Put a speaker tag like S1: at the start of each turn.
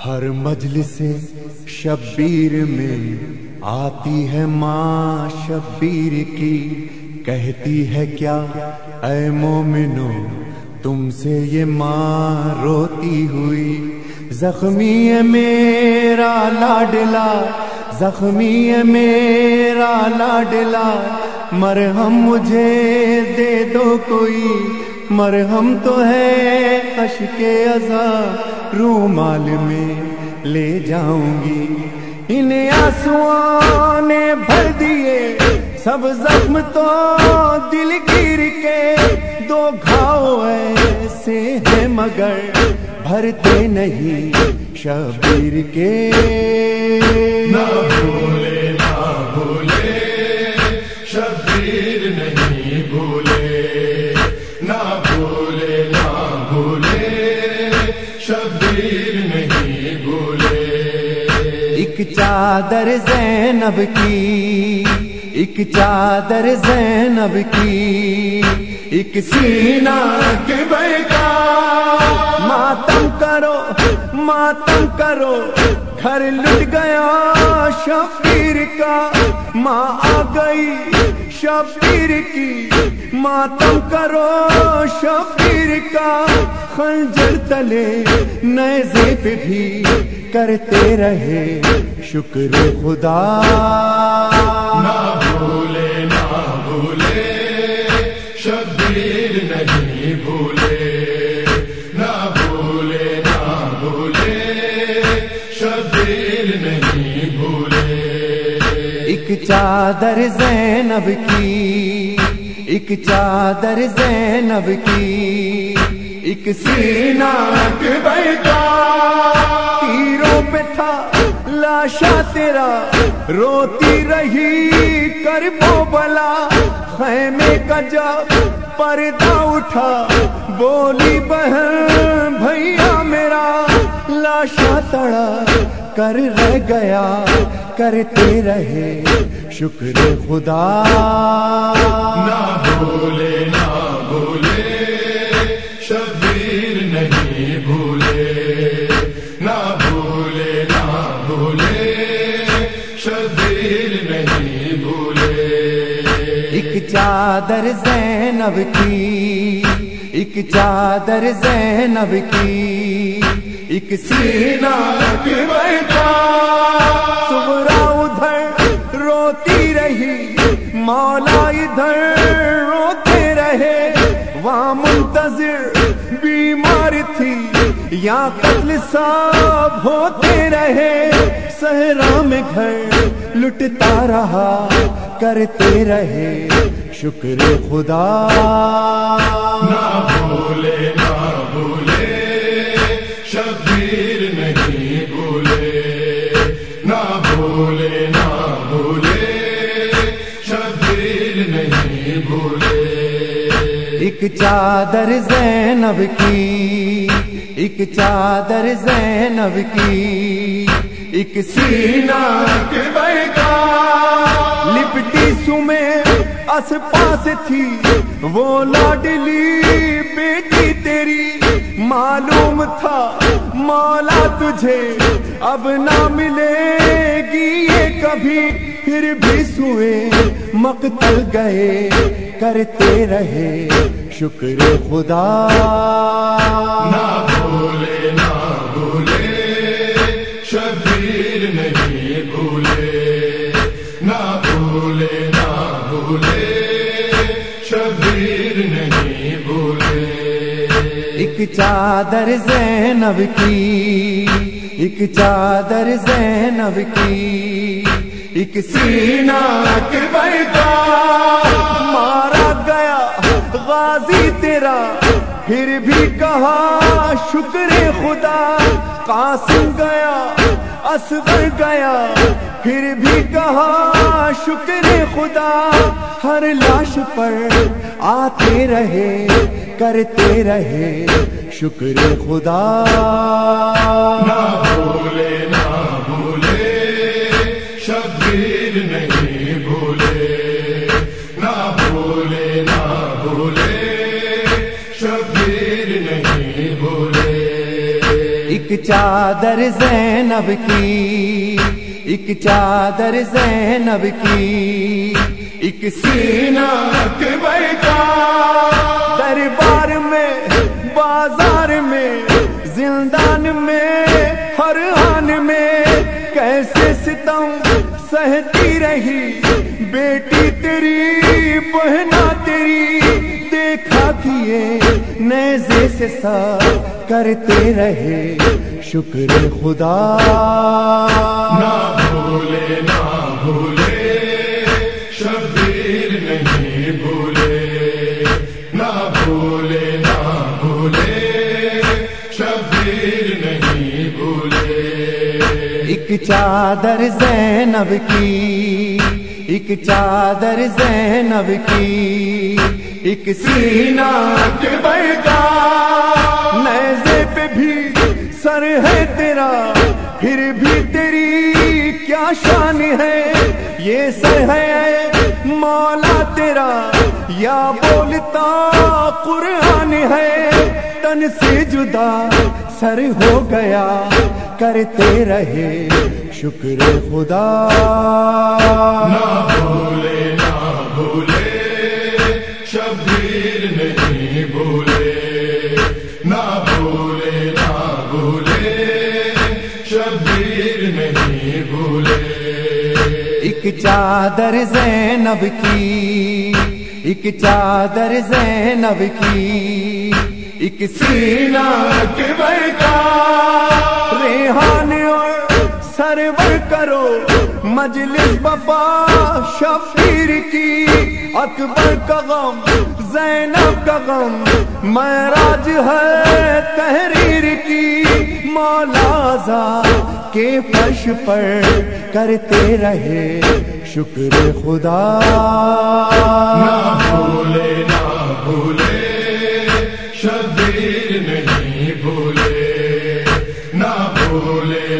S1: ہر مجلس شبیر میں آتی ہے ماں شبیر کی، کہتی ہے کیا اے مومنو تم سے یہ ماں روتی ہوئی، زخمی ہے میرا لاڈلا، زخمی ہے میرا لاڈلا، مرہم مجھے دے دو کوئی، مرہم تو ہے اشک ازا، رومال میں لے جاؤں گی، ان آنسوؤں نے بھر دیے سب زخم تو دل گیر کے، دو گھاؤ ایسے ہیں مگر بھرتے نہیں شبیر کے،
S2: نہ بھولے نہ بھولے شبیر نہیں بھولے، نہ بھولے نہ بھولے شبیر نہیں بھولے،
S1: ایک چادر زینب کی، ایک چادر زینب کی، ایک سینہ
S2: کہ بیٹا
S1: ماتم کرو ماتم کرو، گھر لٹ گیا شبیر کا، ماں آ گئی شبیر کی، ماتم کرو شبیر کا، خنجر تلے نیزے پہ بھی کرتے رہے شکر خدا،
S2: نہ بھولے نہ بھولے شبیر نہیں بھولے، نہ بھولے نہ بھولے شبیر نہیں بھولے،
S1: ایک چادر زینب کی، ایک چادر زینب کی، ایک سینہ
S2: کہ بیٹا
S1: تیروں پہ تھا لاشا تیرا، روتی رہی کربو بلا، خیمے کا جب پردہ اٹھا بولی بہن بھیا میرا، لاشا تڑا کر رہ گیا کرتے رہے شکر خدا،
S2: نہ بھولے نہ بھولے شبیر نہیں بھولے، نہ بھولے نہ بھولے شبیر نہیں بھولے،
S1: ایک چادر زینب کی، ایک چادر زینب کی، ایک سینہ
S2: کہ بیٹا
S1: صغرا ادھر روتی رہی، مولا ادھر روتے رہے، وہاں منتظر بیمار تھی، یا قتل سب ہوتے رہے، صحرا میں گھر لٹتا رہا کرتے رہے شکر خدا،
S2: نہ بھولے نہ بھولے شبیر نہیں بھولے، نہ بھولے نہ بھولے شبیر نہیں بھولے،
S1: ایک چادر زینب کی، ایک چادر زینب کی، ایک سینہ
S2: کہ بیٹا
S1: لپٹی سمے اس پاس تھی، وہ لاڈلی بیٹی تیری، معلوم تھا مولا تجھے اب نہ ملے گی یہ کبھی، پھر بھی سوئے مقتل گئے کرتے رہے شکر خدا،
S2: نہ بھولے نہ بھولے شبیر نہیں بھولے، نہ بھولے نہ بھولے شبیر نہیں بھولے،
S1: ایک چادر زینب کی، ایک چادر زینب کی، ایک سینہ
S2: کہ بیٹا
S1: مارا گیا غازی تیرا، پھر بھی کہا شکر خدا، قاسم گیا اصغر گیا، پھر بھی کہا شکر خدا، ہر لاش پر آتے رہے کرتے رہے شکر خدا،
S2: نہ بھولے نہ بھولے شبیر نہیں بھولے، نہ بھولے نہ بھولے شبیر نہیں بھولے،
S1: ایک ایک چادر زینب کی، ایک چادر زینب کی، ایک سینہ
S2: اکبر کا
S1: دربار میں، بازار میں، زندان میں، ہر آن میں کیسے ستم سہتی رہی بیٹی تیری، بہنا تیری، دیکھا کیے نیزے سے سا کرتے رہے شکر خدا،
S2: نہ بھولے نہ بھولے شبیر نہیں بھولے، نہ بھولے نہ بھولے شبیر نہیں بھولے،
S1: ایک چادر زینب کی، ایک چادر زینب کی، ایک سینہ
S2: اکبر کا
S1: نیزے پہ بھی سر ہے تیرا، پھر بھی تیری کیا شان ہے، یہ سر ہے مولا تیرا یا بولتا قرآن ہے، تن سے جدا سر ہو گیا کرتے رہے شکر خدا،
S2: نہ بھولے نہ بھولے شبیر نہیں بھولے، نہ بھولے نہ بھولے شبیر نہیں بھولے،
S1: ایک چادر زینب کی، ایک چادر زینب کی، ایک سینہ
S2: اکبر کا
S1: ریحان اور سرور کرو مجلس بپا شبیر کی، اکبر کا غم زینب کا غم معراج ہے تحریر کی، مولا ذا کے فرش پر کرتے رہے شکر خدا،
S2: نہ بھولے نہ بھولے شبیر نہیں بھولے، نہ بھولے